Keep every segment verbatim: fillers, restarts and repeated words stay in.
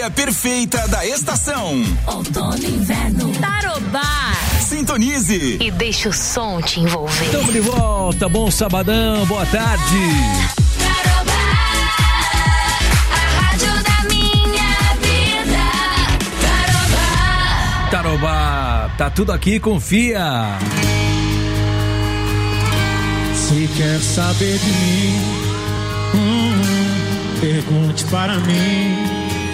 companhia perfeita da estação. Outono e inverno. Tarobá. Sintonize. E deixa o som te envolver. Estamos de volta, bom sabadão, boa tarde. Tarobá, a rádio da minha vida. Tarobá. Tarobá, tá tudo aqui, confia. Se quer saber de mim, hum, pergunte para mim.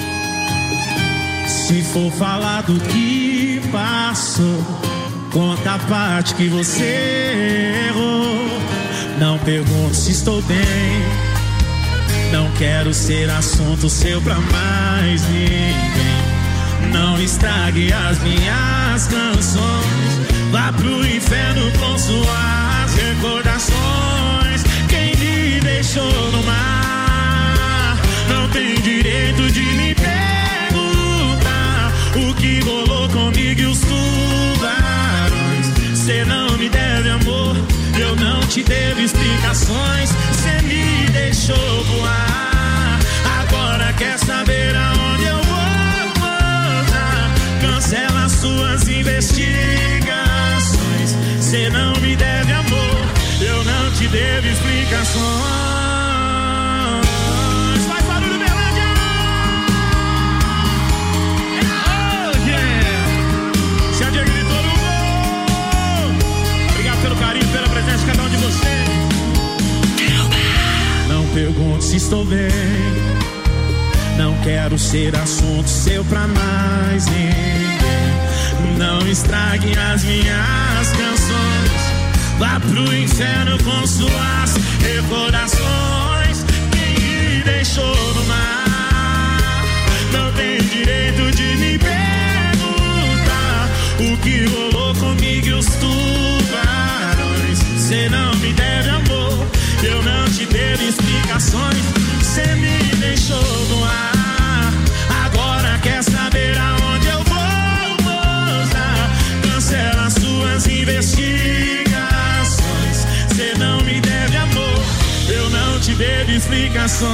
Se for falar do que passou, conta a parte que você errou. Não pergunte se estou bem, não quero ser assunto seu pra mais ninguém. Não estrague as minhas canções, vá pro inferno com suas recordações. Quem me deixou no mar não tem direito de me perguntar o que rolou comigo e os tubarões. Cê não me deve amor, eu não te devo explicações. Cê me deixou voar, agora quer saber aonde eu vou voltar. Cancela suas investigações. Cê não me deve amor, eu não te devo explicações. Vai, barulho, Berlândia! Oh, yeah! Se a dia gritou no gol. Obrigado pelo carinho, pela presença de cada um de vocês. Não pergunte se estou bem, não quero ser assunto seu pra mais ninguém. Não estrague as minhas canções, vá pro inferno com suas recordações. Quem me deixou no mar não tem direito de me perguntar o que rolou comigo e os tubarões. Cê não me deve amor, eu não te devo explicações. Cê me deixou no ar, agora quer saber aonde eu vou voltar. Cancela suas investigações. Cê não me deve amor, eu não te devo explicações.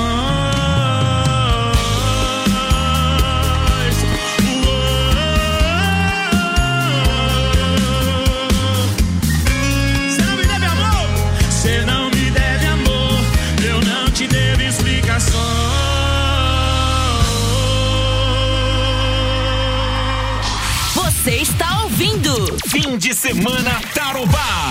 Cê não me deve amor, cê não me deve amor, eu não te devo explicações. Você está ouvindo Fim de semana Tarobá.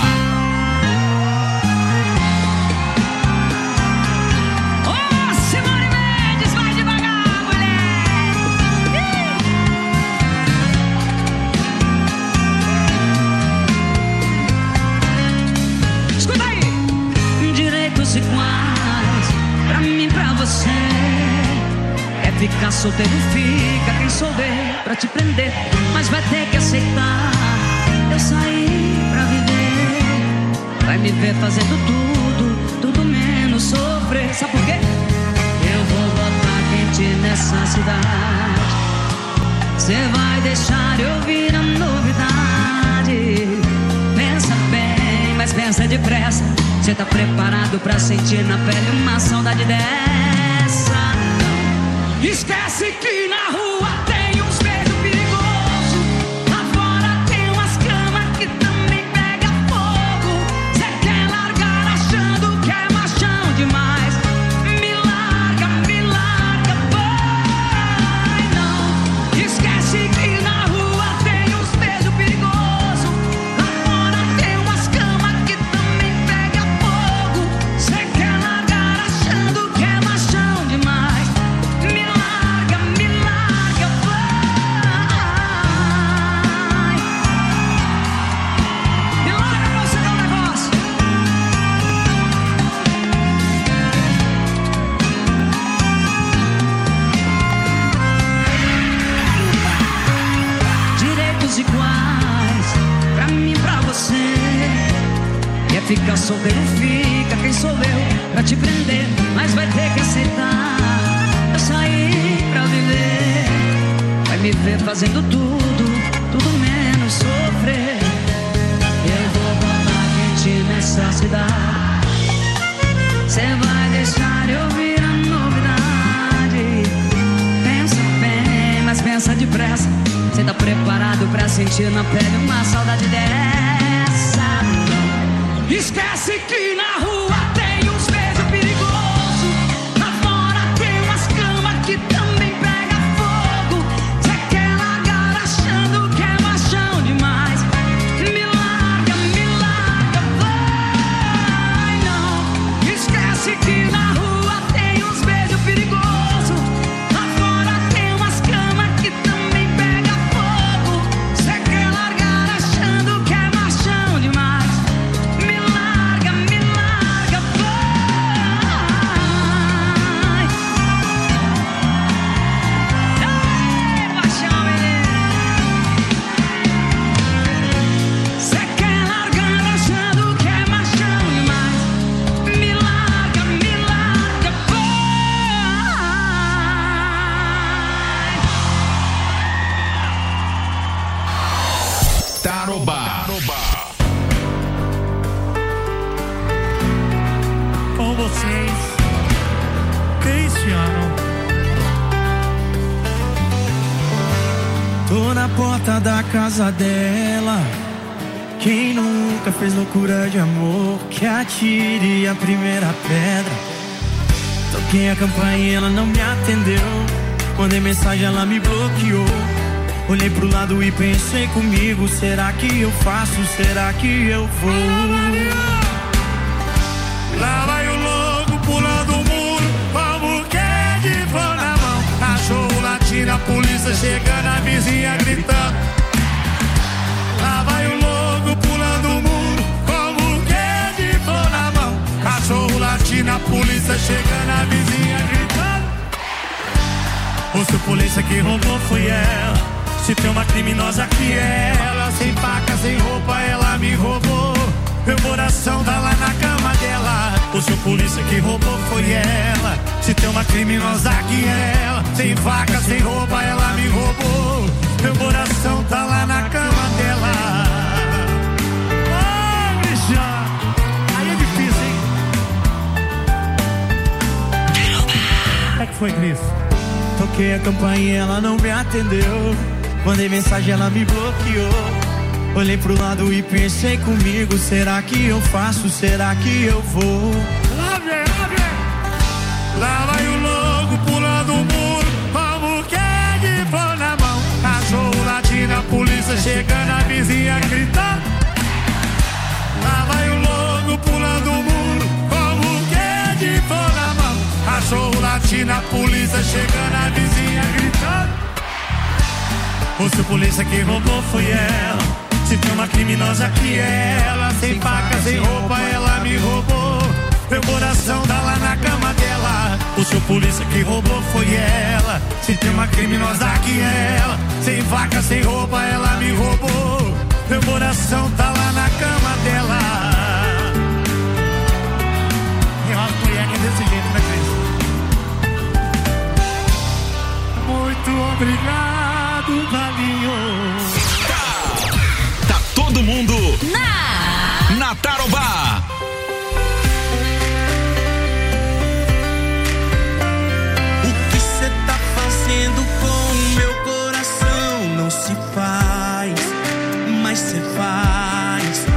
Iguais, pra mim, pra você. É ficar solteiro, fica quem souber pra te prender, mas vai ter que aceitar. Eu saí pra viver, vai me ver fazendo tudo, tudo menos sofrer. Sabe por quê? Eu vou botar quente nessa cidade. Cê vai deixar eu ouvir a novidade. Pensa bem, mas pensa depressa. Cê tá preparado pra sentir na pele uma saudade dessa? Não. Esquece que na rua tem uns beijos perigosos. Lá fora tem umas camas que também pega fogo. Cê quer largar achando que é machão demais. Me larga, me larga, vai. Não. Esquece que na rua tem uns beijos perigosos. Lá fora tem umas camas que também pega fogo. Cê quer largar achando que é machão demais. Me larga, me larga, vai. Me larga pra você dar um negócio. Direitos iguais, pra mim e pra você. Quer ficar solteiro, fica quem sou eu pra te prender, mas vai ter que aceitar. Eu saí pra viver, vai me ver fazendo tudo, tudo menos sofrer. Eu vou botar quente nessa cidade. Cê vai deixar eu ouvir a novidade. Pensa bem, depressa. Cê tá preparado pra sentir na pele uma saudade dessa? Não. Esquece que na rua tem uns beijos perigosos. Lá fora tem umas camas que também pega fogo. Cê quer largar achando que é machão demais. Me larga, me larga, vai não. Esquece que na rua tem uns beijos perigosos. Lá fora tem umas camas que também pega fogo. Cê quer largar achando que é machão demais. Me larga, me larga, vai. Ei, machão, menino. Cê quer largar achando que é machão demais. Me larga, me larga, vai. Tarobá. Com vocês, Cristiano. Tô na porta da casa dela. Quem nunca fez loucura de amor, que atire a primeira pedra. Toquei a campainha, ela não me atendeu. Mandei mensagem, ela me bloqueou. Olhei pro lado e pensei comigo: será que eu faço? Será que eu vou? Lá vai o louco pulando o muro, com a buquê de flor na mão. Cachorro latindo, a polícia chegando, a vizinha gritando. Lá vai o louco pulando o muro, com a buquê de flor na mão. Cachorro latindo, a polícia chegando, a vizinha gritando. O seu polícia que roubou foi ela. Se tem uma criminosa que é ela, sem faca, sem roupa, ela me roubou. Meu coração tá lá na cama dela. O seu polícia que roubou foi ela. Se tem uma criminosa que é ela, sem faca, sem roupa, ela me roubou. Meu coração tá lá na cama dela. Ah, Cristiano, aí é difícil, hein? Como é que foi, Cris? Toquei a campainha, ela não me atendeu. Mandei mensagem, ela me bloqueou. Olhei pro lado e pensei comigo: será que eu faço? Será que eu vou? Lá vem, lá vem. Lá vai o louco pulando o muro, com a buquê de flor na mão. Cachorro latindo, a polícia chegando, a vizinha gritando. Lá vai o louco pulando o muro, com a buquê de flor na mão. Cachorro latindo, a polícia chegando, a vizinha gritando. O seu polícia que roubou foi ela. Se tem uma criminosa que é ela, sem faca, sem roupa, ela me roubou. Meu coração tá lá na cama dela. O seu polícia que roubou foi ela. Se tem uma criminosa que é ela, sem faca, sem roupa, ela me roubou. Meu coração tá lá na cama dela. E uma mulher que é desse jeito, né, Cris? Muito obrigado, Valinho. Tá, tá todo mundo Na na Tarobá. O que cê tá fazendo com o meu coração não se faz, mas cê faz.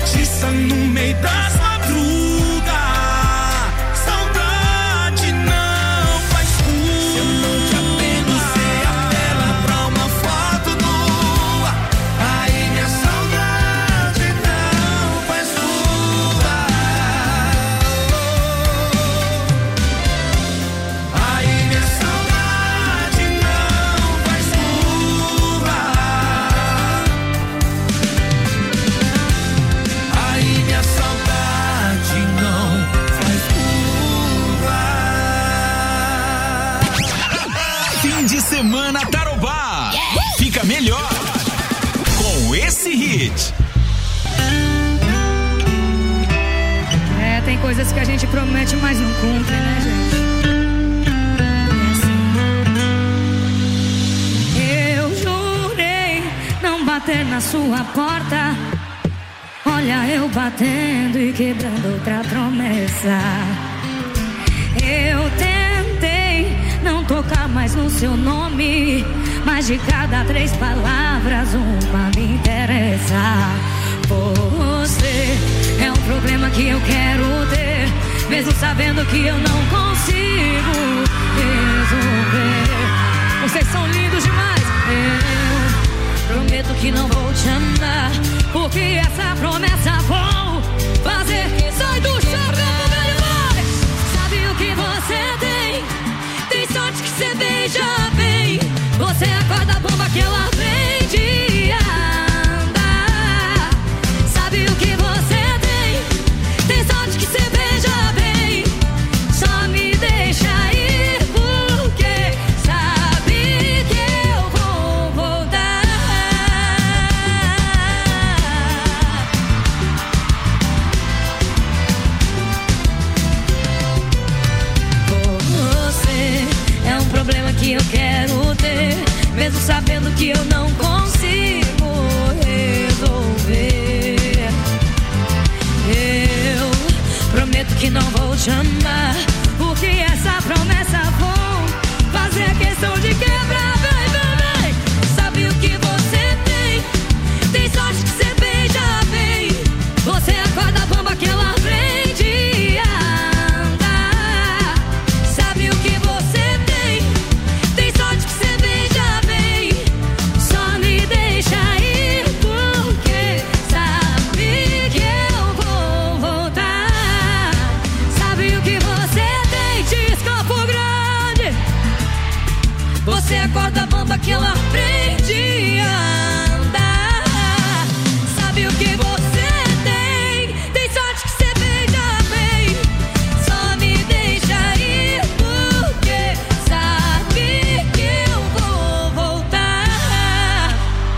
Tiça no meio das madrugas. Saudade não faz curva. Se eu não te atendo, você apela pra uma foto nua. Aí minha saudade não faz curva. Aí minha saudade não faz curva. Aí minha saudade não faz curva. Fim de semana Tarobá. Fica melhor com esse hit. É, tem coisas que a gente promete, mas não cumpre, né, gente? Eu jurei não bater na sua porta. Olha eu batendo e quebrando outra promessa. Eu tentei não tocar mais no seu nome, mas de cada três palavras uma me interessa. Você é um problema que eu quero ter, mesmo sabendo que eu não consigo resolver. Vocês são lindos demais. Eu prometo que não vou te amar, porque essa promessa vou fazer. Sai do chão, velho boy. Sabe o que você tem? Tem sorte que você beija bem. Você acorda a bomba que ela vem de andar. Sabe o que você tem? Tem sorte que você beija bem. Só me deixa ir, porque sabe que eu vou voltar. Você é um problema que eu quero ter, mesmo sabendo que eu não consigo resolver. Eu prometo que não vou te amar, porque essa promessa vou fazer questão de quebrar. Vem, vem, vem. Sabe o que você tem? Tem sorte que você beija bem. Você acorda a bomba que ela vem de andar. Sabe o que você tem? Tem sorte que você beija bem. Só me deixa ir, porque sabe que eu vou voltar. Sabe o que você tem? Diz Campo Grande. Você acorda a bomba que ela aprende a andar. Sabe o que você tem? Tem sorte que você beija bem. Só me deixa ir, porque sabe que eu vou voltar.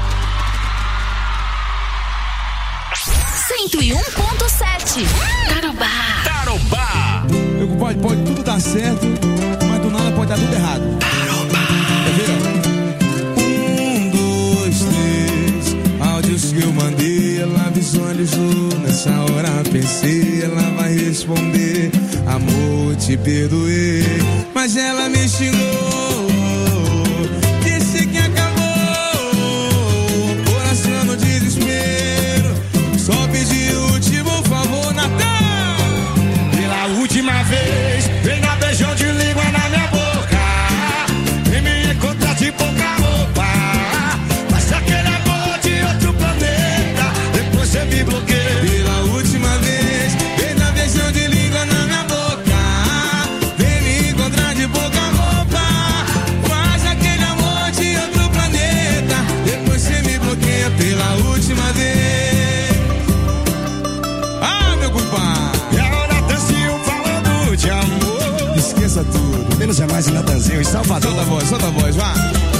cento e um ponto sete. Tarobá. Tarobá. Meu compadre, pode tudo dar certo, mas do nada pode dar tudo errado. Quer ver, ó? Um, dois, três. Áudios que eu mandei, ela visualizou. Nessa hora pensei, ela vai responder: amor, te perdoei. Mas ela me xingou, disse que acabou. Coração no desespero, só pedi o último favor, Natal. Pela última vez, vem dar beijão de língua na minha boca. Vem me encontrar de pouca roupa. Mas aquele amor de outro planeta, depois você me bloqueia. Pela última vez, vem dar beijão de língua na minha boca. Vem me encontrar de pouca roupa. Mas aquele amor de outro planeta, depois você me bloqueia. Pela última vez. Ah, meu compadre. E agora Natanzinho falando de amor. Esqueça tudo. Menos é mais em Natanzinho, em Salvador. Solta a voz, solta a voz, vá.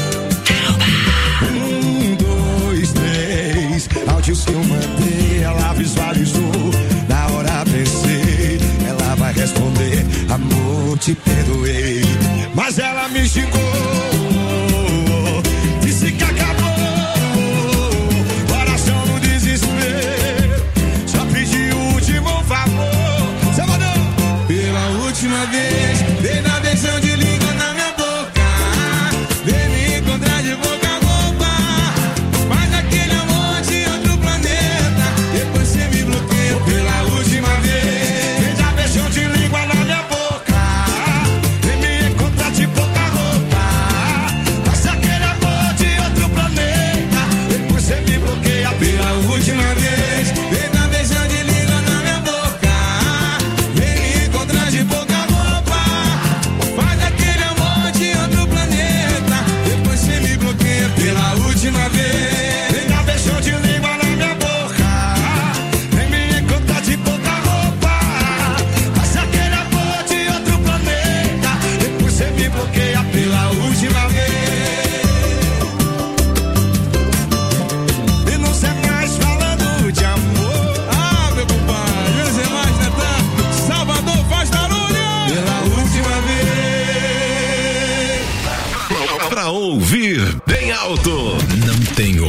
Um, dois, três. Áudios que eu mandei, ela visualizou. Na hora pensei, ela vai responder: amor, te perdoei. Mas ela me xingou, disse que acabou. Coração no desespero, só pedi o último favor. Salvador. Pela última vez, vem dar beijão de língua na minha boca. Vem me encontrar de boca a boca. Mas aquele amor de outro planeta, depois você me bloqueia.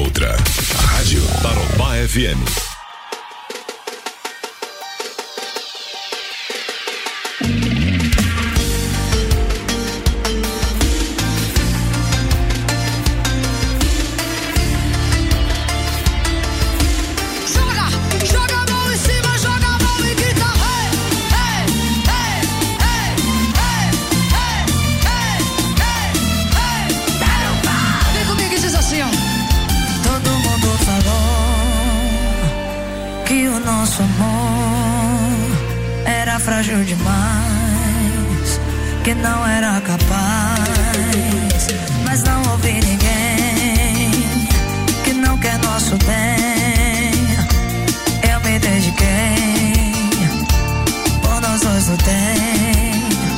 outra. Rádio Tarobá F M. Frágil demais, que não era capaz, mas não ouvi ninguém que não quer nosso bem. Eu me dediquei, por nós dois lutei.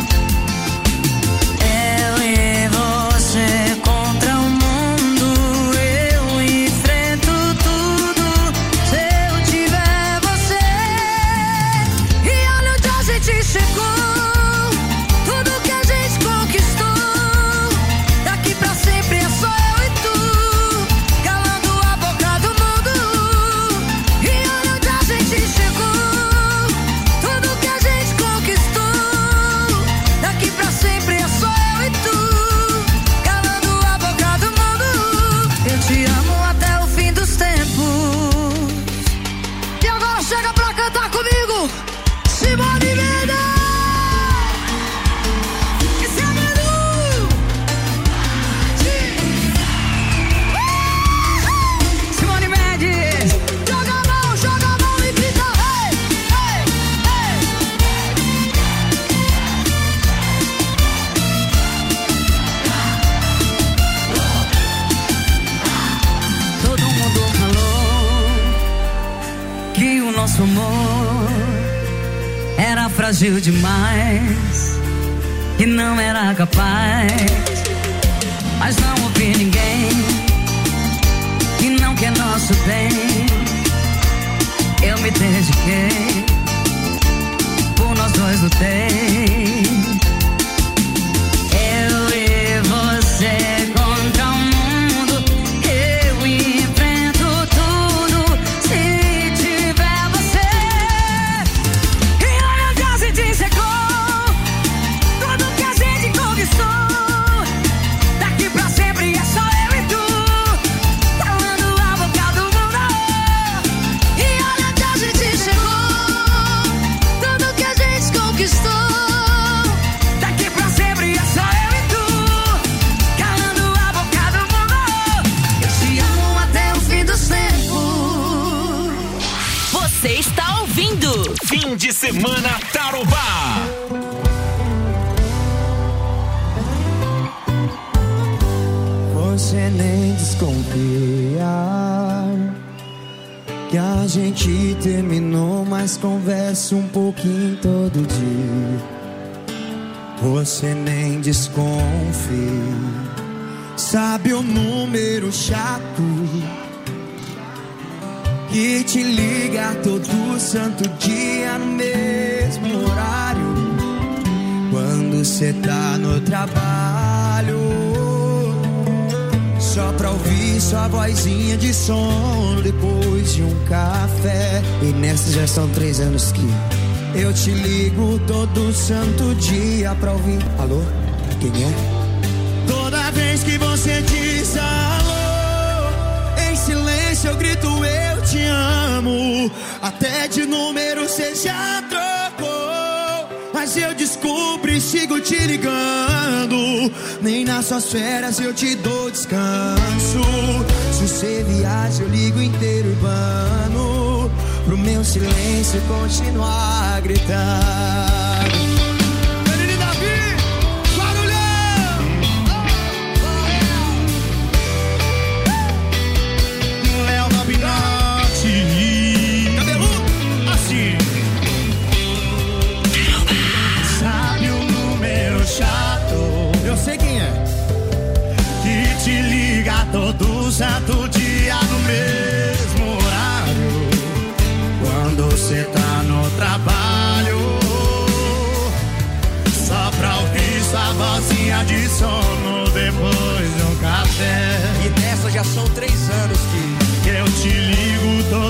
Eu e você contra o mundo, eu enfrento tudo se eu tiver você. E olha onde a gente chegou, tudo que a gente conquistou. Daqui pra sempre é só eu e tu, calando a boca do mundo. E olha onde a gente chegou, tudo que a gente conquistou. Daqui pra sempre é só eu e tu, calando a boca do mundo. Eu te amo até o fim dos tempos. E agora chega pra cantar comigo, Simone Mendes. Esse é medo. Simone Mendes. Joga a mão, joga a mão e grita hey, hey, hey. Todo mundo falou que o nosso amor era frágil demais, que não era capaz, mas não ouvi ninguém que não quer nosso bem. Eu me dediquei, por nós dois lutei. Eu e você contra o mundo, eu enfrento tudo se tiver você. E olha onde a gente chegou, tudo que a gente conquistou. Daqui pra sempre é só eu e tu, calando a boca do mundo. E olha onde a gente chegou, tudo que a gente conquistou. Daqui pra sempre é só eu e tu, calando a boca do mundo. Eu te amo até o fim dos tempos. Você está ouvindo Fim de semana Tarobá. Você nem desconfia que a gente terminou, mas conversa um pouquinho todo dia. Você nem desconfia, sabe o número chato que te liga todo santo dia no mesmo horário, quando cê tá no trabalho, só pra ouvir sua vozinha de sono depois de um café. E nessa já são três anos que eu te ligo todo santo dia pra ouvir. Alô? Quem é? Toda vez que você diz alô, em silêncio eu grito eu te amo. Até de número cê já trocou, mas eu descubro e sigo te ligando. Nem nas suas férias eu te dou descanso. Se você viaja eu ligo inteiro urbano, pro meu silêncio continuar a gritar. Menino Davi, barulhão! Léo Nobinote, cabeludo, assim. Sabe o número chato? Eu sei quem é. Que te liga todo santo dia no mesmo horário, quando você tá no trabalho, só pra ouvir sua vozinha de sono depois de um café. E dessa já são três anos que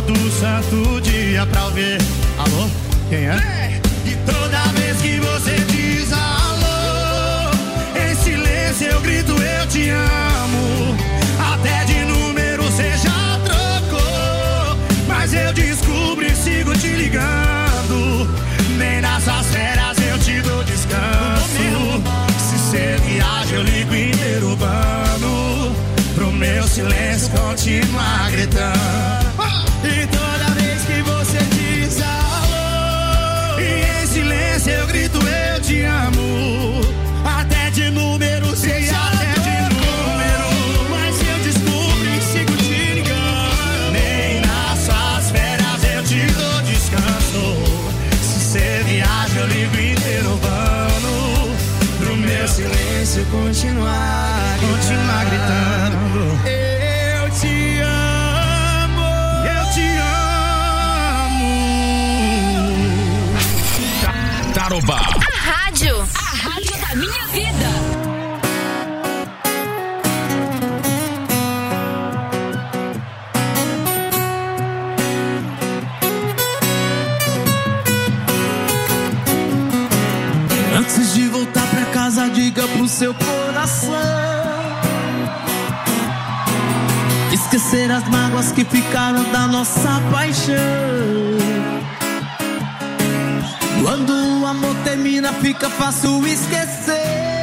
todo santo dia pra ouvir. Alô? Quem é? E toda vez que você diz alô, em silêncio eu grito eu te amo. Até de número você já trocou, mas eu descubro e sigo te ligando. Nem nas suas férias eu te dou descanso. Se cê viaja eu ligo interurbano, pro meu silêncio continuar gritando. E toda vez que você diz alô, e em silêncio eu grito eu te amo. Até de número você já até de número, mas eu descubro e sigo te ligando. Nem nas suas férias eu te dou descanso. Se cê viaja eu ligo interurbano, pro meu silêncio continuar, continuar gritando. Eu te amo, eu te amo. Tarobá. A rádio, a rádio da minha vida. Antes de voltar pra casa, diga pro seu coração esquecer as mágoas que ficaram da nossa paixão. Quando o amor termina, fica fácil esquecer.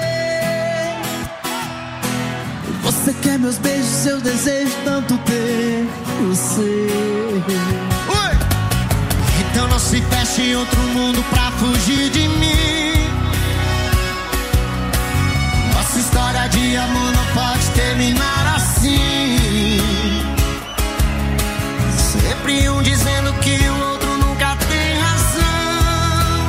Você quer meus beijos, eu desejo tanto ter você. Oi! Então não se feche em outro mundo pra fugir de mim. Nossa história de amor não pode terminar assim. Sempre um dizendo que o outro nunca tem razão.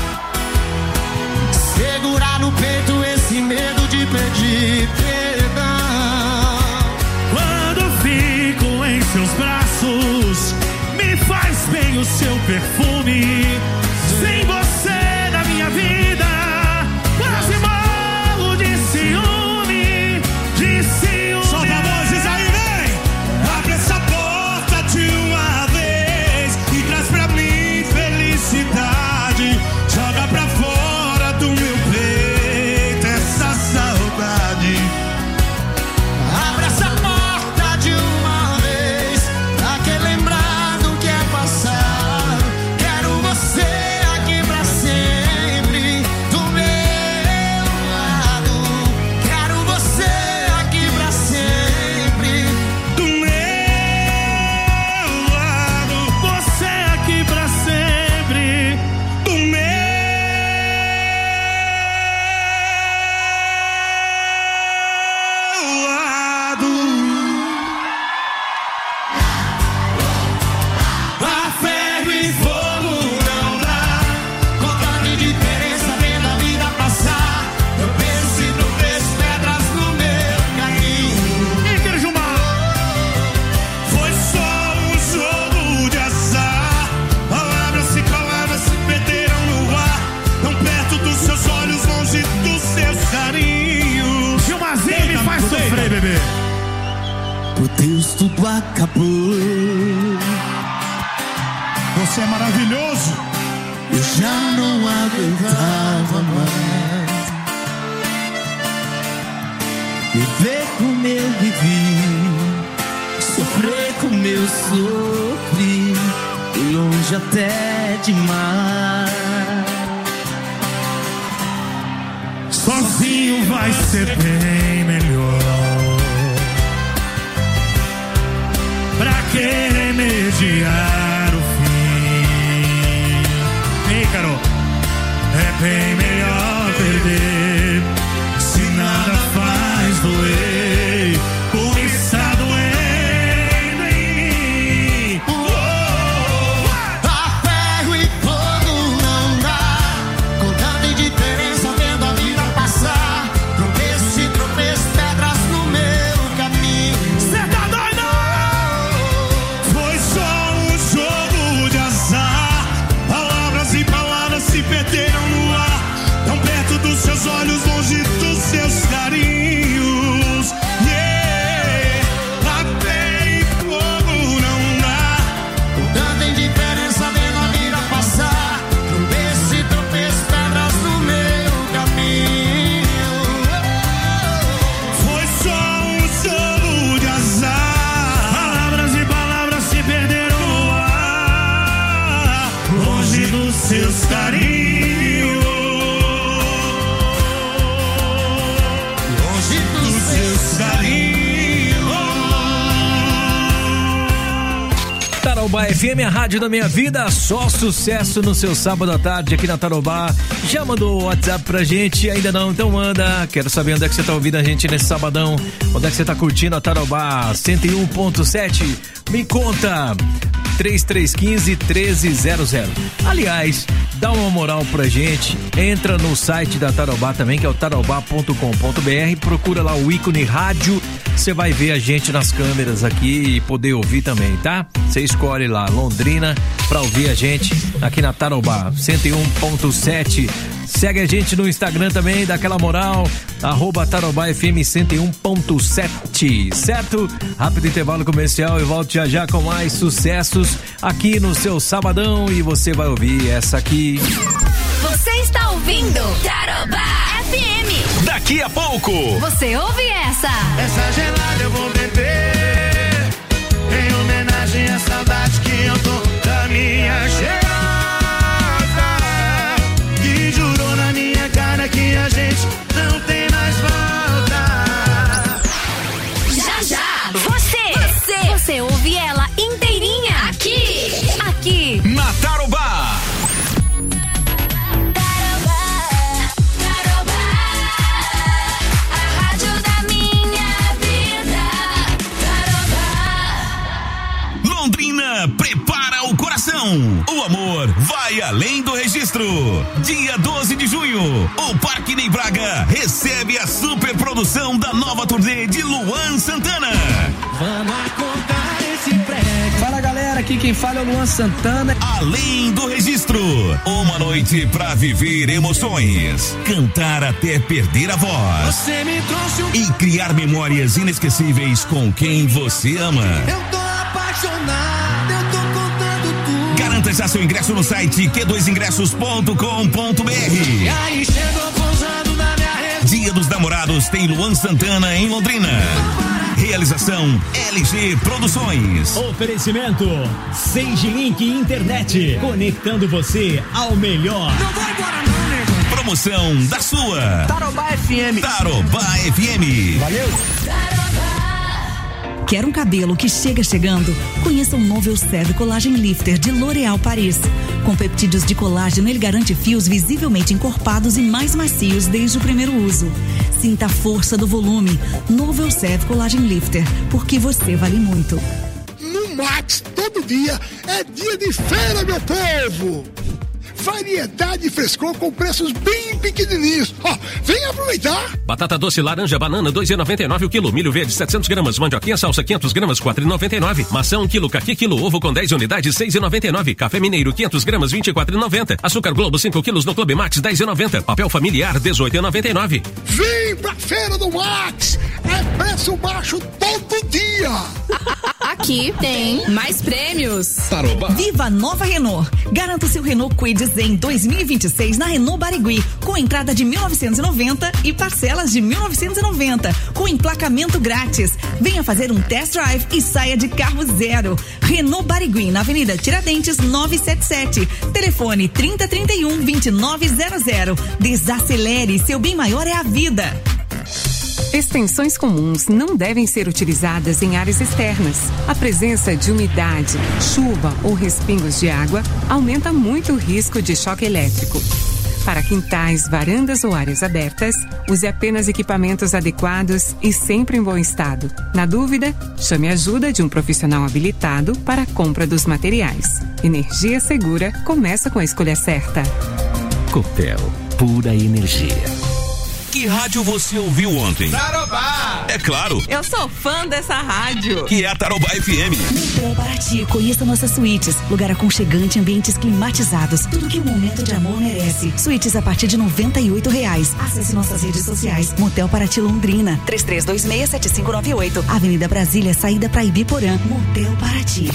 Segurar no peito esse medo de pedir perdão. Quando fico em seus braços, me faz bem o seu perfume. Sem você na minha vida, quase morro de ciúme, de ciúme. Solta vozes aí, vem! Abre essa porta de uma vez e traz pra mim felicidade. Joga pra fora do meu peito essa saudade. Abre essa porta de uma vez pra que lembrar do que é passado. Quero você aqui pra sempre do meu lado. Quero você aqui pra sempre do meu lado. Você aqui pra sempre do meu lado. A ferro e fogo não dá, conta de diferença vendo a vida passar. Eu penso e tropeço pedras no meu caminho. Foi só um jogo de azar. Palavras e palavras se perderam no ar, tão perto dos seus olhos, longe dos seus carinhos. Gilmazinho me faz sofrer, bebê. Por Deus, tudo acabou. Você é maravilhoso. Eu já não aguentava mais viver como eu vivi, sofrer como eu sofri, e longe até demais. Sozinho vai ser bem melhor. Pra que remediar o fim? Ei, Carol, é bem melhor perder. Se nada faz doer, o que está doendo em mim. Oh, a ferro e fogo não dá, contando indiferença vendo a vida passar. Tropeços e tropeços, pedras no meu caminho. Cê tá doido? Foi só um jogo de azar. Palavras e palavras se perderam no ar, tão perto dos seus olhos, Tarobá F M, a rádio da minha vida, só sucesso no seu sábado à tarde aqui na Tarobá. Já mandou o WhatsApp pra gente? Ainda não? Então manda. Quero saber onde é que você tá ouvindo a gente nesse sabadão. Onde é que você tá curtindo a Tarobá cento e um ponto sete? Me conta. três três um cinco, um três zero zero. Aliás, dá uma moral pra gente, entra no site da Tarobá também, que é o tarobá ponto com ponto b r, procura lá o ícone rádio, você vai ver a gente nas câmeras aqui e poder ouvir também, tá? Você escolhe lá Londrina pra ouvir a gente aqui na Tarobá cento e um ponto sete. Segue a gente no Instagram também, dá aquela moral, arroba Tarobá F M cento e um ponto sete, certo? Rápido intervalo comercial, eu volto já já com mais sucessos aqui no seu sabadão e você vai ouvir essa aqui. Você está ouvindo Tarobá F M. Daqui a pouco você ouve essa. Essa gelada eu vou beber em homenagem à saudade que eu tô da minha chegada, que jurou na minha cara que a gente não tem mais volta. Já, já. Você, você, você ouve ela inteirinha aqui, aqui na Tarobá. Londrina prepara o coração. O amor vai além do registro. Dia doze de junho, o Parque Ney Braga recebe a super produção da nova turnê de Luan Santana. Vamos contar esse prego. Fala galera, aqui quem fala é o Luan Santana. Além do registro, uma noite pra viver emoções, cantar até perder a voz. Você me trouxe um... e criar memórias inesquecíveis com quem você ama. Eu tô apaixonado, eu tô contando tudo. Garanta já seu ingresso no site q dois ingressos ponto com ponto b r. E aí chegou pousando na minha rede. Dia dos Namorados tem Luan Santana em Londrina. Realização L G Produções. Oferecimento Sage Link Internet, conectando você ao melhor. Não vai embora não, nego. Promoção da sua Tarobá F M. Tarobá F M. Valeu. Quer um cabelo que chega chegando? Conheça o novo Elseve Collagen Lifter de L'Oréal Paris. Com peptídeos de colágeno, ele garante fios visivelmente encorpados e mais macios desde o primeiro uso. Sinta a força do volume. Novo Elseve Collagen Lifter, porque você vale muito. No Max, todo dia é dia de feira, meu povo! Variedade e frescor com preços bem pequenininhos. Ó, vem aproveitar. Batata doce, laranja, banana, dois reais e noventa e nove o quilo. Milho verde, setecentos gramas. Mandioquinha, salsa, quinhentos gramas, quatro reais e noventa e nove. Maçã, um quilo. Caqui, quilo. Ovo com dez unidades, seis reais e noventa e nove. Café mineiro, quinhentos gramas, vinte e quatro reais e noventa. Açúcar Globo, cinco quilos no Clube Max, dez reais e noventa. Papel familiar, dezoito reais e noventa e nove. Vem pra feira do Max. É preço baixo todo dia. Aqui tem mais prêmios. Tarobá. Viva a nova Renault. Garanta o seu Renault Kwid Zen dois mil e vinte e seis na Renault Barigui, com entrada de mil novecentos e noventa e parcelas de mil novecentos e noventa, com emplacamento grátis. Venha fazer um test drive e saia de carro zero. Renault Barigui, na Avenida Tiradentes novecentos e setenta e sete. Telefone trinta, trinta e um, vinte e nove zero zero. Desacelere, seu bem maior é a vida. Extensões comuns não devem ser utilizadas em áreas externas. A presença de umidade, chuva ou respingos de água aumenta muito o risco de choque elétrico. Para quintais, varandas ou áreas abertas, use apenas equipamentos adequados e sempre em bom estado. Na dúvida, chame a ajuda de um profissional habilitado para a compra dos materiais. Energia segura começa com a escolha certa. Copel, pura energia. Que rádio você ouviu ontem? Tarobá! É claro. Eu sou fã dessa rádio. Que é a Tarobá F M. Motel Paraty, conheça nossas suítes. Lugar aconchegante, ambientes climatizados. Tudo que um momento de amor merece. Suítes a partir de noventa e oito reais. Acesse nossas redes sociais. Motel Paraty Londrina. três três dois seis, sete cinco nove oito. Avenida Brasília, saída para Ibiporã. Motel Paraty.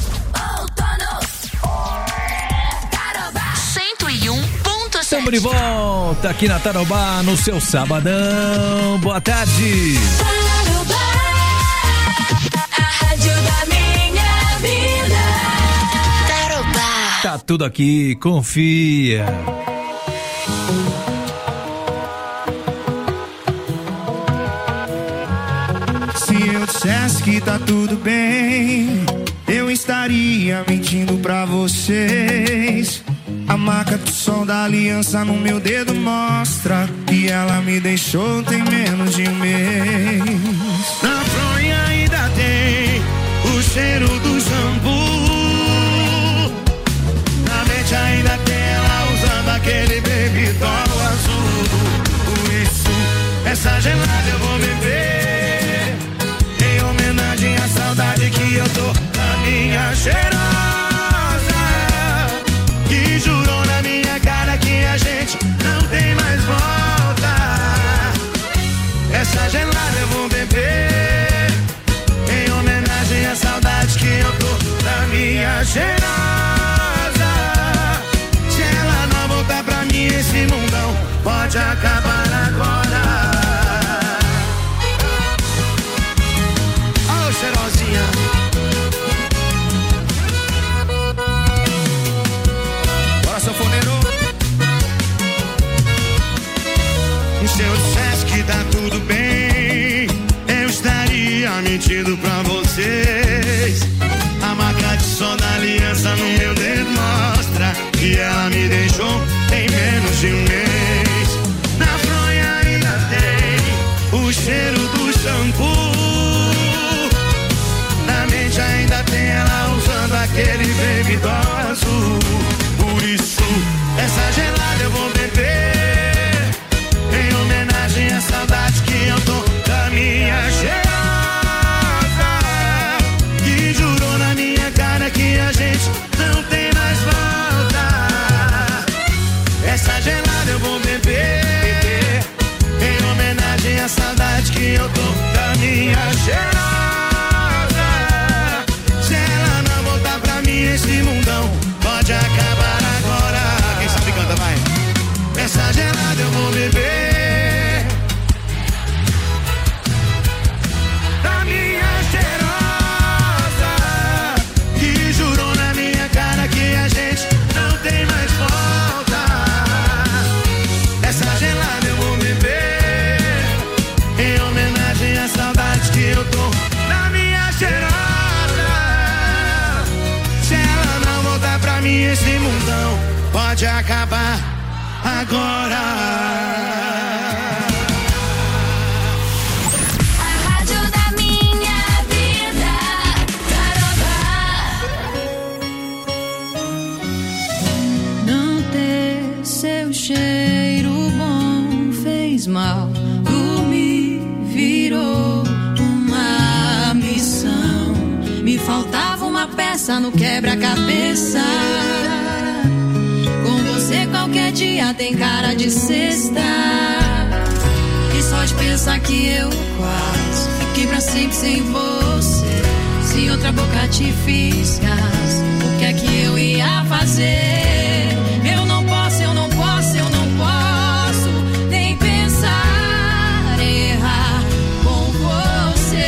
Estamos de volta aqui na Tarobá, no seu sabadão. Boa tarde. Tarobá, a rádio da minha vida. Tarobá. Tá tudo aqui, confia. Se eu dissesse que tá tudo bem, eu estaria estaria mentindo pra vocês. A marca do som da aliança no meu dedo mostra que ela me deixou tem menos de um mês. Na fronha ainda tem o cheiro do shampoo. Na mente ainda tem ela usando aquele baby doll azul. Por isso, essa gelada eu vou beber em homenagem à saudade que eu tô da minha cheirosa, que jurou na minha cara que a gente não tem mais volta. Essa gelada eu vou beber em homenagem à saudade que eu tô da minha cheirosa. Se ela não voltar pra mim, esse mundão pode acabar agora. Ô, cheirosinha. Sanfoneiro. E se eu dissesse que tá tudo bem, eu estaria mentindo pra vocês. A marca de som da aliança no meu dedo mostra que ela me deixou em menos de um mês. Na fronha ainda tem o cheiro do shampoo. Na mente ainda tem ela usando aquele baby doll azul. Por isso, essa gelada eu vou beber em homenagem à saudade que eu tô da minha cheirosa, que jurou na minha cara que a gente não tem mais volta. Essa gelada eu vou beber em homenagem à saudade que eu tô da minha cheirosa. Se ela não voltar pra mim, esse mundão pode acabar agora. Quem sabe canta, vai. Essa gelada eu vou beber da minha cheirosa, que jurou na minha cara que a gente não tem mais volta. Essa gelada eu vou beber em homenagem à saudade que eu tô da minha cheirosa. Pra mim esse mundão pode acabar agora. A rádio da minha vida, Tarobá. Não ter seu cheiro bom fez mal. Dormir virou uma missão. Me faltava uma peça no quebra-cabeça. Com você qualquer dia tem cara de sexta. E só de pensar que eu quase fiquei pra sempre sem você. Se outra boca te fisgas, o que é que eu ia fazer? Eu não posso, eu não posso, eu não posso nem pensar em errar com você.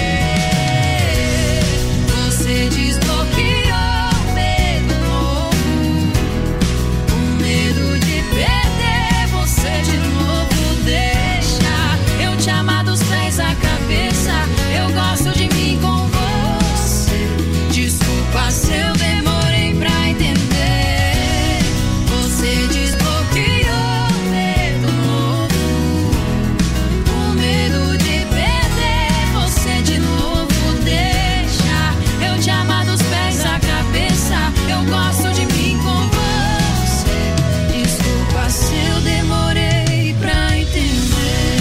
Você desbloqueou o medo novo, o medo de perder você de novo. Deixa eu te amar dos pés à cabeça. Eu gosto de mim com você. Desculpa se eu demorei pra entender. Você desbloqueou o medo novo, o medo de perder você de novo. Deixa eu te amar dos pés à cabeça. Eu gosto de mim com você. Desculpa se eu demorei pra entender.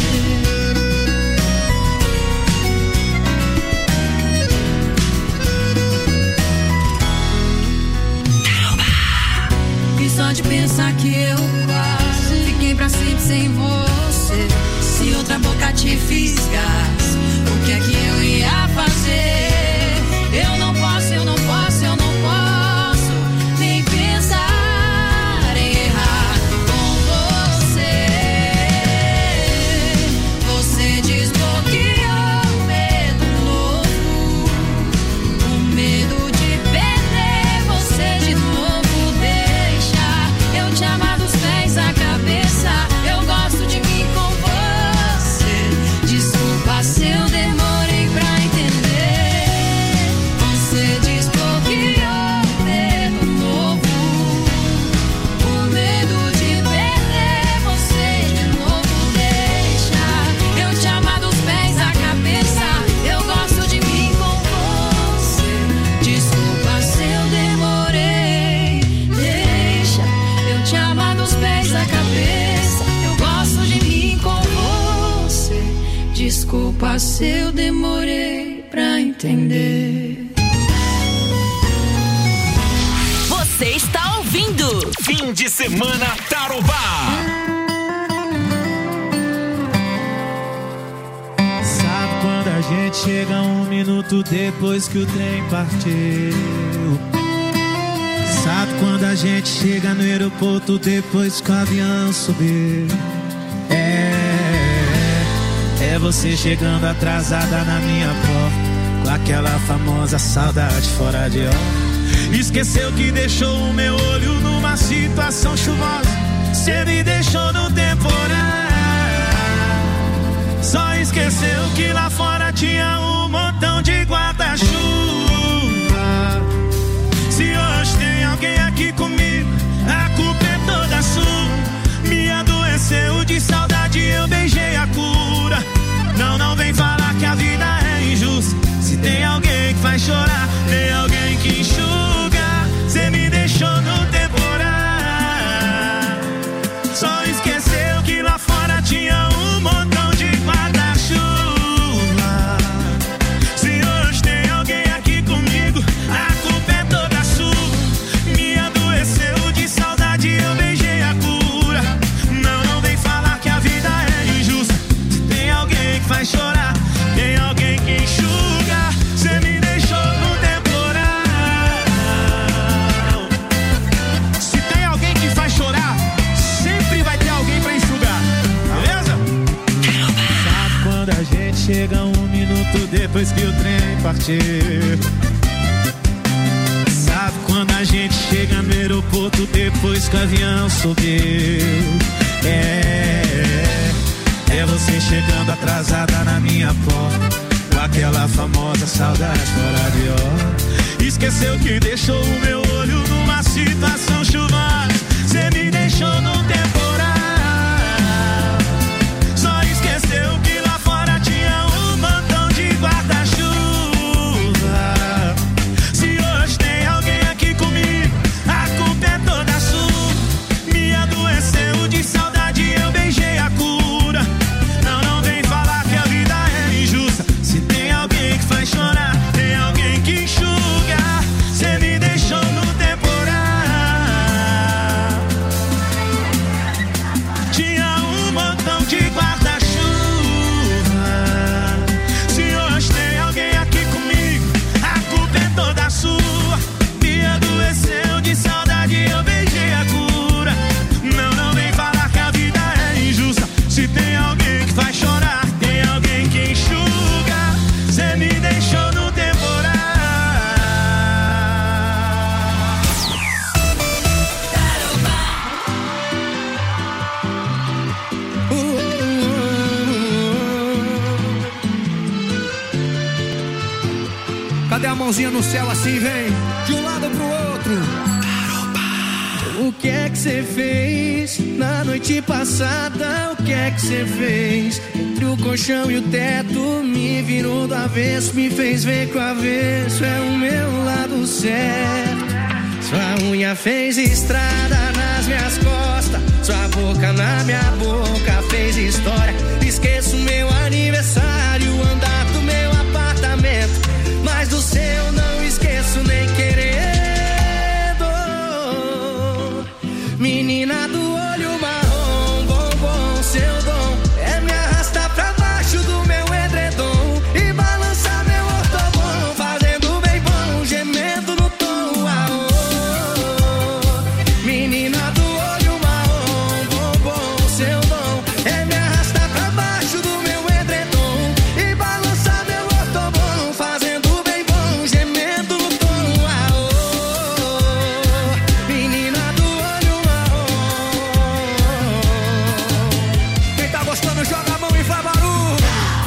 E só de pensar que eu quase fiquei pra sempre sem você. Se outra boca te fisgas, o que é que eu ia fazer? Eu não posso, eu não posso, eu não posso nem pensar em errar com você. Você desbloqueou o medo novo, o medo de perder você de novo. Deixa eu te amar dos pés à cabeça. Eu gosto de mim com você. Desculpa se eu demorei pra entender. você eu demorei pra entender. Você está ouvindo Fim de Semana Tarobá. Sabe quando a gente chega um minuto depois que o trem partiu? Sabe quando a gente chega no aeroporto depois que o avião subiu? É, é você chegando atrasada na minha porta, com aquela famosa saudade fora de hora. Esqueceu que deixou o meu olho numa situação chuvosa. Cê me deixou no temporal. Só esqueceu que lá fora tinha um montão de guarda-chuva. Se hoje tem alguém aqui comigo, a culpa é toda sua. Me adoeceu de saudade, eu beijei a cura. Não, não vem falar que a vida é injusta. Se tem alguém que faz chorar, tem alguém que enxuga. Cê me deixou no temporal. Só esqueceu que lá fora tinha um montão de guarda-chuva. Se hoje tem alguém aqui comigo, a culpa é toda sua. Me adoeceu de saudade, eu beijei a cura. Não, não vem falar que a vida é injusta. Se tem alguém que faz chorar, tem alguém que enxuga. Cê me deixou no temporal. Se tem alguém que faz chorar, sempre vai ter alguém pra enxugar, beleza? Sabe quando a gente chega um minuto depois que o trem partiu? Sabe quando a gente chega no aeroporto depois que o avião subiu? É, é você chegando atrasada na minha porta, com aquela famosa saudade fora de hora. Esqueceu que deixou o meu olho numa situação chuvosa. Cê me deixou no temporal. Só esqueceu que lá fora tinha um montão de guarda-chuva. Se hoje tem alguém aqui comigo, a culpa é toda sua. Me adoeceu de saudade, eu beijei a cura. Não, não vem falar que a vida é injusta. Se tem alguém que faz chorar, tem alguém que enxuga. Cê me deixou no temporal. Tinha um montão de guarda-chuva. Se hoje tem alguém aqui comigo, a culpa é toda sua. Me adoeceu de saudade, eu beijei a cura. Não, não vem falar que a vida é injusta. Se tem alguém que faz chorar, tem alguém que enxuga. Cê me deixou no temporal. Cadê a mãozinha no céu assim, vem? De um lado pro outro. O que é que você fez na noite passada? O que é que você fez? Entre o colchão e o teto, me virou do avesso, me fez ver que o avesso é o meu lado certo. Sua unha fez estrada nas minhas costas, sua boca na minha boca fez história. Esqueço meu aniversário, o andar do meu apartamento, mas do seu não esqueço nem querendo. Menina do olho marrom, bombom, seu dom é me arrastar pra baixo do meu edredom e balançar meu ortobom, fazendo bem bom, gemendo no tom. Ah, oh. Menina do olho marrom, bombom, seu dom é me arrastar pra baixo do meu edredom e balançar meu ortobom, fazendo bem bom, gemendo no tom. Ah, oh. Menina do olho marrom. Quem tá gostando, joga a mão e faz barulho.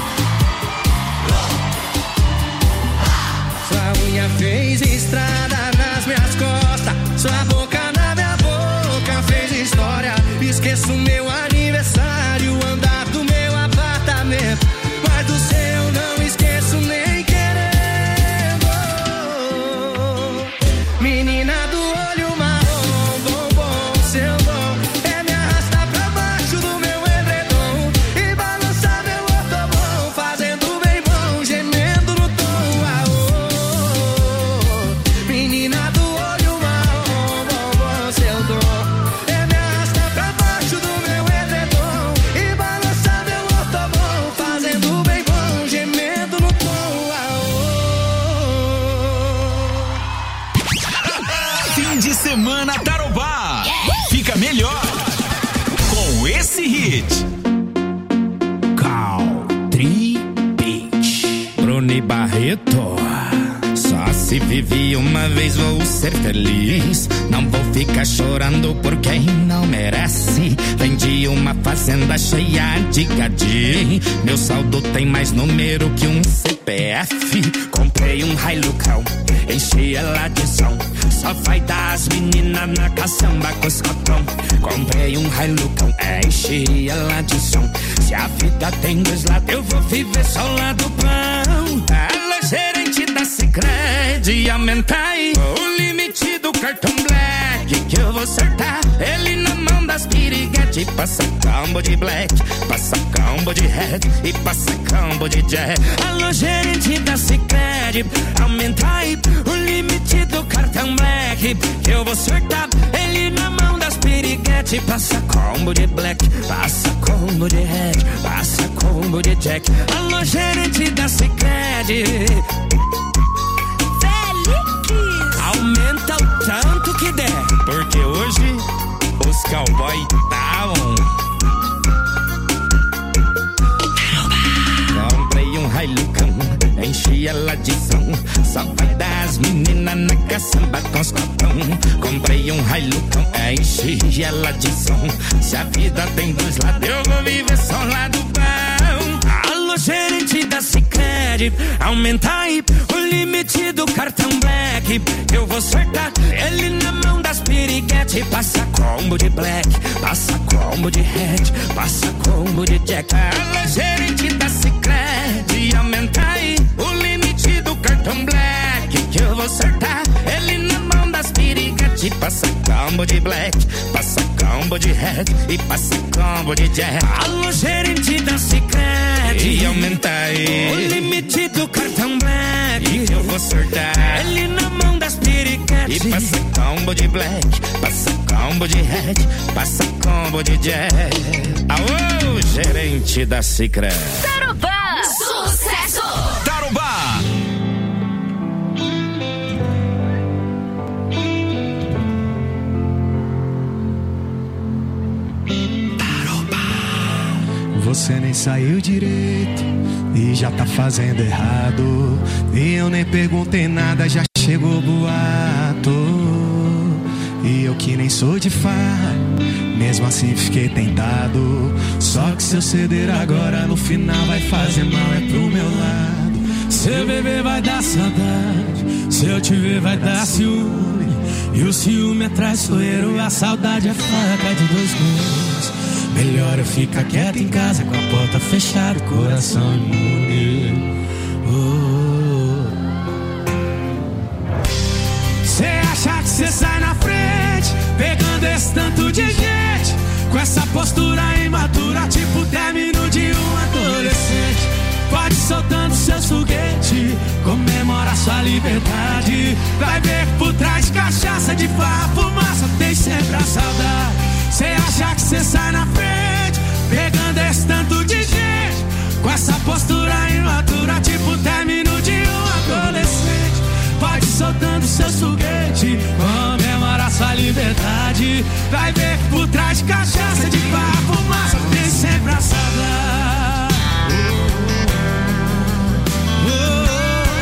Sua unha fez estrada nas minhas costas, sua boca na minha boca fez história. Esqueço meu aniversário, o andar do meu apartamento, mas do seu não esqueço nem querendo. Menina do olho marrom, bombom, seu dom é me arrastar pra baixo do meu edredom e balançar meu ortobom, fazendo bem Fim de semana Tarobá. Fica melhor com esse hit. Country Beach. Bruni Barreto. Só se vive uma vez, vou ser feliz. Não vou ficar chorando por quem não merece. Vendi uma fazenda cheia de gadi. Meu saldo tem mais número que um C P F. Comprei um Hilucão, enchi ela de som. Só vai dar as meninas na caçamba com os cotão. Comprei um Hilucão, enchi ela de som. Se a vida tem dois lados, eu vou viver só o lado pão. Ela é gerente da Sicredi, aumentai o limite do cartão Black, que eu vou acertar ele na mão das piriguete. Passa combo de Black, passa combo de Red e passa combo de Jack. Alô, gerente da Sicredi, aumentai o limite do cartão Black, que eu vou acertar ele na mão das piriguete. Passa combo de Black, passa combo de Red, passa combo de Jack. Alô, gerente da Sicredi, aumenta o tanto que der, porque hoje os cowboy tá on. Comprei um Hilucão, enchi ela de som. Só vai dar as meninas na caçamba com os copão. Comprei um Hilucão, enchi ela de som. Se a vida tem dois lados, eu vou viver só o lado bom. Alô, gerente da Sicredi, aumentai o limite do cartão Black, eu vou acertar ele na mão das piriguete. Passa combo de Black, passa combo de Red, passa combo de Jack. Alô, gerente da Sicredi, aumentai o limite do cartão Black, que eu vou acertar ele na mão das piriguete. Passa combo de Black, passa combo de Red e passa combo de Jack. Alô, gerente da Sicredi, aumentai o limite do cartão Black, que eu vou acertar ele na mão das piriguete. E passa combo de Black, passa combo de Red, passa combo de Jack. Alô, gerente da Sicredi. Tarobá, sucesso! Tarobá. Você nem saiu direito e já tá fazendo errado. E eu nem perguntei nada, já chegou boato. E eu que nem sou de farra, mesmo assim fiquei tentado. Só que se eu ceder agora, no final vai fazer mal, é pro meu lado. Se eu beber vai dar saudade, se eu te ver vai dar ciúme. E o ciúme é traiçoeiro, a saudade é faca de dois gumes. Melhor eu ficar quieto em casa com a porta fechada, coração imune. Cê oh. acha que cê sai na frente, pegando esse tanto de gente, com essa postura imatura, tipo término de um adolescente. Pode ir soltando seus foguetes, comemora sua liberdade. Vai ver que por trás de cachaça, de farra, fumaça, tem sempre a saudade. Cê acha que cê sai na frente, pegando esse tanto de gente, com essa postura imatura, tipo término de um adolescente. Pode ir soltando seus foguetes, comemora sua liberdade. Vai ver que por trás de cachaça, de farra, fumaça, tem sempre a saudade. Oh, oh, oh.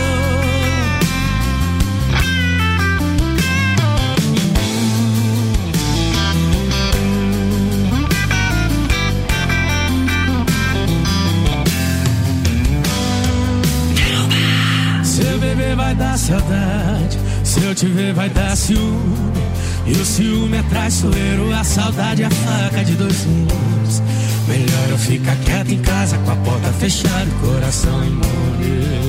Vai dar saudade, se eu te ver vai dar ciúme. E o ciúme é traiçoeiro, a saudade é a faca de dois gumes. Melhor eu ficar quieto em casa com a porta fechada, coração imune.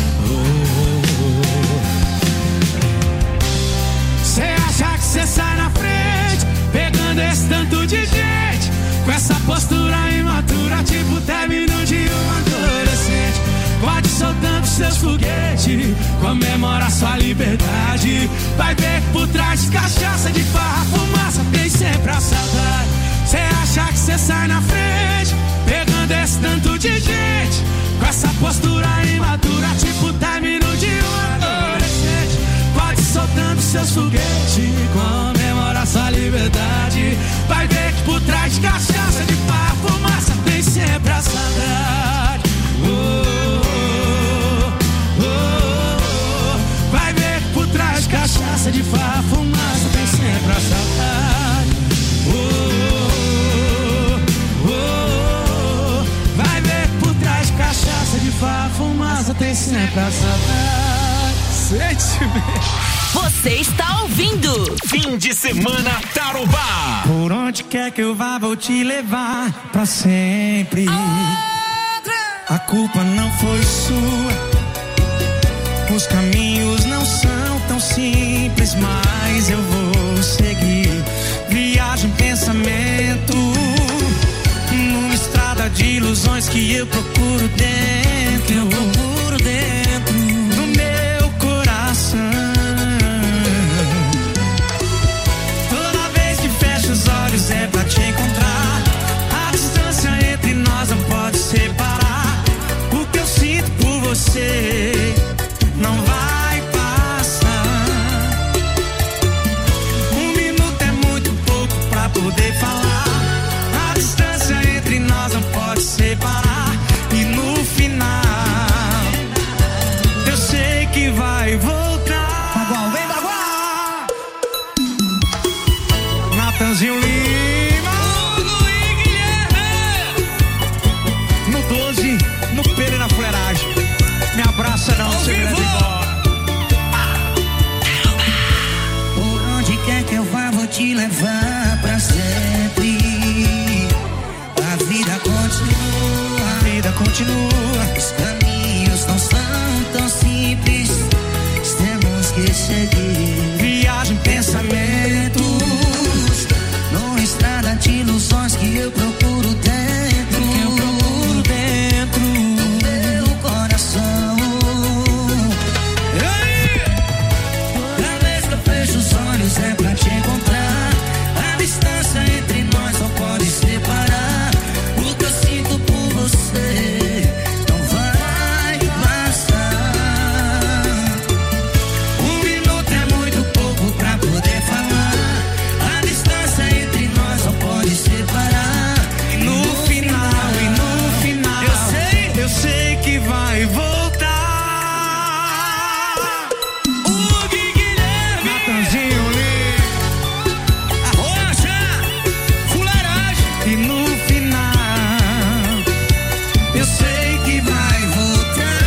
Cê oh. acha que cê sai na frente, pegando esse tanto de gente, com essa postura imatura, tipo término de um adolescente. Pode ir soltando seus foguetes, comemora sua liberdade. Vai ver que por trás de cachaça, de farra, fumaça, tem sempre a saudade. Cê acha que cê sai na frente, pegando esse tanto de gente, com essa postura imatura, tipo término de um adolescente. Pode ir soltando seus foguetes, comemora sua liberdade. Vai ver que por trás de cachaça, de farra, fumaça, tem sempre a saudade. Oh, oh, oh, oh. Vai ver que por trás de cachaça, de farra, fumaça, tem sempre a saudade. Oh, oh, oh, oh. Vai ver que por trás de cachaça, de farra, fumaça, tem sempre a saudade. Sentimento. Você está ouvindo Fim de Semana Tarobá. Por onde quer que eu vá, vou te levar pra sempre. A culpa não foi sua. Os caminhos não são tão simples, mas eu vou seguir. Viagem, pensamento, numa estrada de ilusões que eu procuro dentro. Eu procuro dentro do meu coração. Os olhos é pra te encontrar. A distância entre nós não pode separar. O que eu sinto por você não vai passar. Um minuto é muito pouco pra poder falar. A distância entre nós não pode separar. E no final eu sei que vai voltar. Bagual, vem Bagual! Natanzinho Lima, Hugo e Guilherme. No doze, no Pera e na fuleiragem. Me abraça não, você me leva embora. Por onde quer que eu vá, vou te levar pra sempre. A vida continua, a vida continua. Os caminhos não são tão simples, temos que seguir. Viagem, pensamento, numa estrada de ilusões que eu procuro dentro. Que eu procuro dentro do meu coração. E aí? Toda vez que eu fecho os olhos é pra te encontrar. A distância entre nós só pode separar. O que eu sinto por você não vai passar. Um minuto é muito pouco pra poder falar. A distância entre nós só pode separar. E no final, e no final eu sei, eu sei que vai voltar. O Guilherme, Natanzinho Lima, Rocha, fuleiragem. E no final eu sei que vai voltar.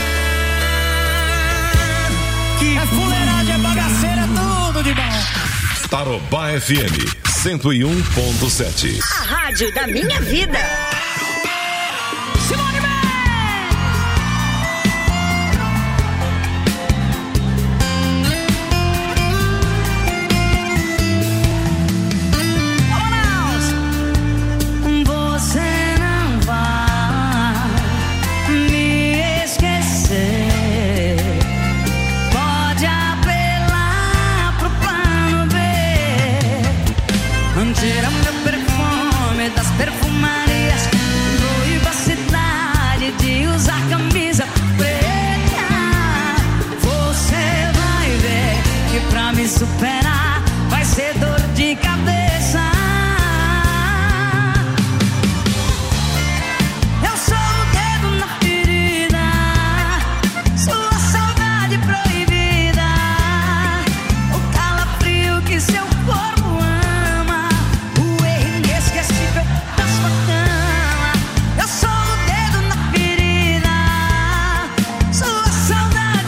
Que é fuleiragem, é bagaceira, é tudo de bom. Tarobá F M cento e um ponto sete. a rádio da minha vida. Simone Man! Você não vai me esquecer. Pode apelar pro plano B. Tira meu perfume das perfumarias. Proíba a cidade de usar camisa preta. Você vai ver que pra me superar vai ser dor de cabeça. Eu sou o dedo na ferida, sua saudade proibida, o calafrio que seu corpo ama, o erro inesquecível da sua cama. Eu sou o dedo na ferida, sua saudade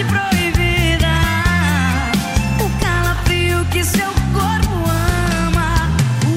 proibida, o calafrio que seu corpo ama,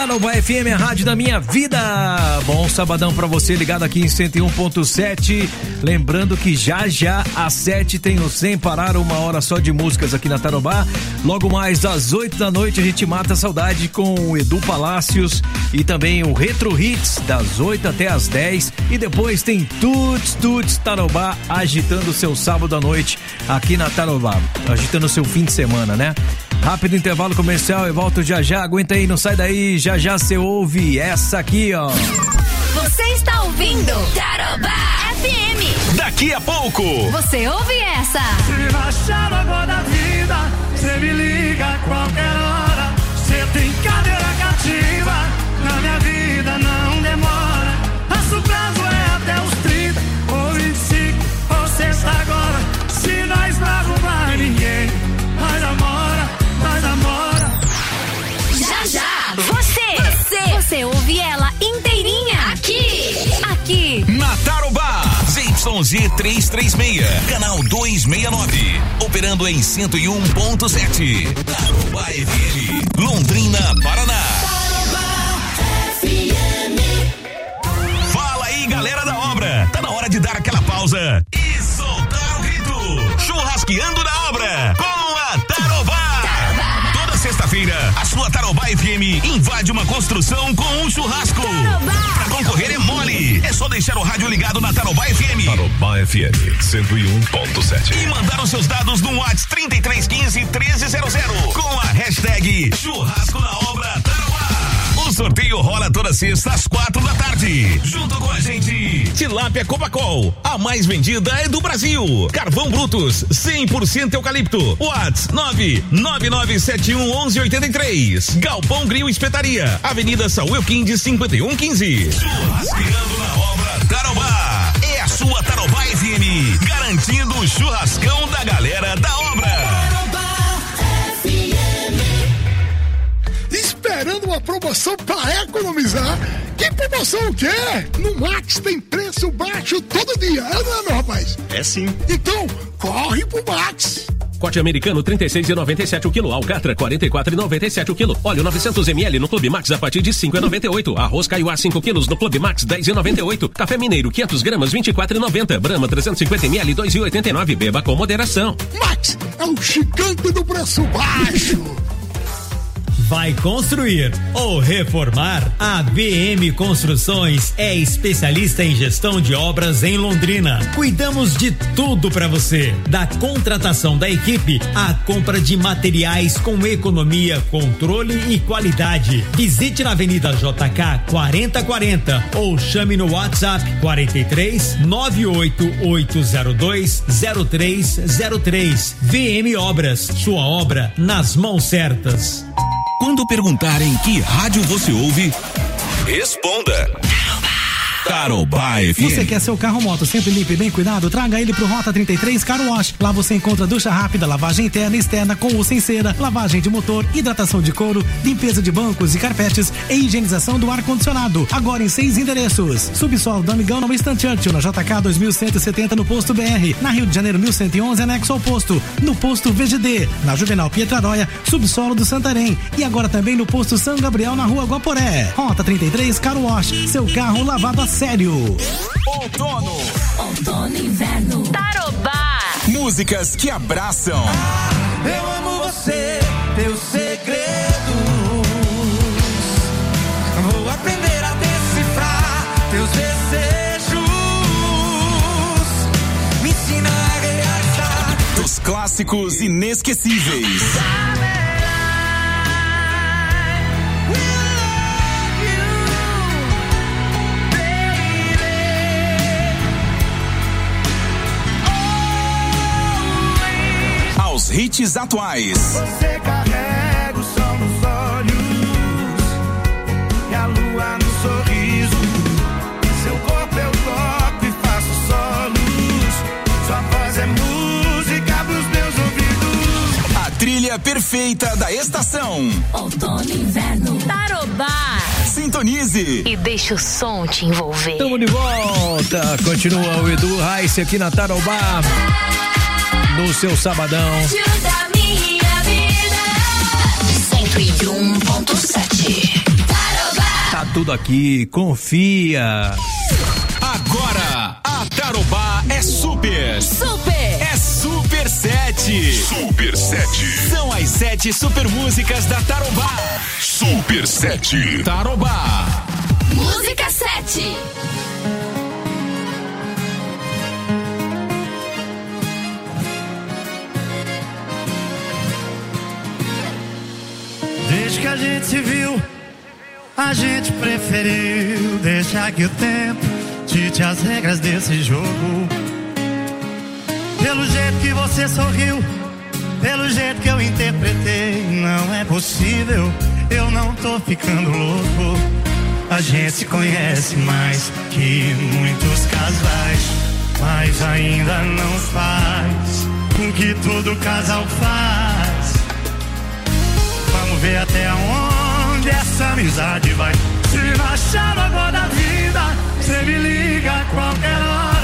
Tarobá F M, a rádio da minha vida. Bom sabadão pra você, ligado aqui em cento e um ponto sete. Lembrando que já já às sete tem o Sem Parar, uma hora só de músicas aqui na Tarobá. Logo mais às oito da noite a gente mata a saudade com o Edu Palácios e também o Retro Hits das oito até as dez. E depois tem Tuts Tuts Tarobá agitando o seu sábado à noite aqui na Tarobá, agitando o seu fim de semana, né? Rápido intervalo comercial, eu volto já já, aguenta aí, não sai daí, já já você ouve essa aqui, ó. Você está ouvindo Tarobá F M. Daqui a pouco você ouve essa. Se baixar agora da vida, você me liga a qualquer hora. Você tem cadeira cativa, na minha vida não demora. Nosso prazo é até os trinta ou vinte e cinco, ou sexta agora. Se nós não arrumar ninguém, nós namora, nós namora. Já já, você, você, você ouve ela inteirinha aqui, aqui na Tarobá. Z Y Z trezentos e trinta e seis, canal duzentos e sessenta e nove, operando em cento e um ponto sete. Tarobá F M, Londrina, Paraná. Tarobá F M. Fala aí, galera da obra. Tá na hora de dar aquela pausa e soltar o grito. Churrasqueando na obra com a Tarobá. Tarobá. Toda sexta-feira, a sua Tarobá F M invade uma construção com um churrasco. Tarobá. Pra concorrer é mole. É só deixar o rádio ligado na Tarobá F M. Tarobá F M cento e um ponto sete. E mandar os seus dados no WhatsApp trinta e três quinze, treze zero zero com a hashtag Churrasco na Obra Tarobá. O sorteio rola toda sexta às quatro da tarde. Junto com a gente, Tilápia Copacol, a mais vendida é do Brasil. Carvão Brutus, cem por cento eucalipto. WhatsApp nove nove nove sete um um um oito três. Galpão Grill Espetaria, Avenida Saúl Quindes cinquenta e um quinze. Churrasqueando na Obra Tarobá. É a sua Tarobá F M, garantindo o churrascão da galera da obra. Tarobá F M. Esperando uma promoção pra economizar? Que promoção o quê? No Max tem preço baixo todo dia, é não é, meu rapaz? É sim. Então, corre pro Max. Corte americano trinta e seis reais e noventa e sete centavos o quilo. Alcatra quarenta e quatro reais e noventa e sete centavos o quilo. Óleo novecentos mililitros no Clube Max a partir de cinco reais e noventa e oito centavos. Arroz Caiuá cinco quilos no Clube Max dez reais e noventa e oito centavos. Café Mineiro quinhentos gramas vinte e quatro reais e noventa centavos. Brahma trezentos e cinquenta mililitros dois reais e oitenta e nove centavos. Beba com moderação. Max é o gigante do preço baixo. Vai construir ou reformar? A B M Construções é especialista em gestão de obras em Londrina. Cuidamos de tudo para você, da contratação da equipe à compra de materiais com economia, controle e qualidade. Visite na Avenida J K quarenta quarenta ou chame no WhatsApp quarenta e três nove oito oito zero dois zero três zero três. V M Obras, sua obra nas mãos certas. Quando perguntarem que rádio você ouve, responda. Tarobá F M. Você quer seu carro moto sempre limpo e bem cuidado? Traga ele pro Rota trinta e três Car Wash. Lá você encontra ducha rápida, lavagem interna e externa com ou sem cera, lavagem de motor, hidratação de couro, limpeza de bancos e carpetes e higienização do ar-condicionado. Agora em seis endereços. Subsolo do Amigão na Winston Churchill, na J K dois mil cento e setenta no posto B R. Na Rio de Janeiro mil cento e onze, anexo ao posto. No posto V G D. Na Juvenal Pietraróia, subsolo do Santarém. E agora também no posto São Gabriel, na Rua Guaporé. Rota trinta e três Car Wash. Seu carro lavado a sério. Outono. Outono, inverno. Tarobá. Músicas que abraçam. Ah, eu amo você, teus segredos. Vou aprender a decifrar teus desejos. Me ensina a realizar. Dos clássicos inesquecíveis. Aos hits atuais. Você carrega o sol nos olhos e a lua no sorriso. Seu corpo eu toco e faço solos. Sua voz é música pros meus ouvidos. A trilha perfeita da estação. Outono e inverno. Tarobá. Sintonize. E deixa o som te envolver. Tamo de volta. Continua o Edu Raice aqui na Tarobá. No seu sabadão. Da minha vida. cento e um ponto sete. Tarobá. Tá tudo aqui, confia. Agora, a Tarobá é super. Super. É Super sete. Super sete. São as sete super músicas da Tarobá. Super sete. Tarobá. Música sete. Desde que a gente se viu, a gente preferiu deixar que o tempo dite as regras desse jogo. Pelo jeito que você sorriu, pelo jeito que eu interpretei, não é possível, eu não tô ficando louco. A gente se conhece mais que muitos casais, mas ainda não faz o que todo casal faz. Vamos ver até onde essa amizade vai. Se não achar agora da vida, cê me liga a qualquer hora.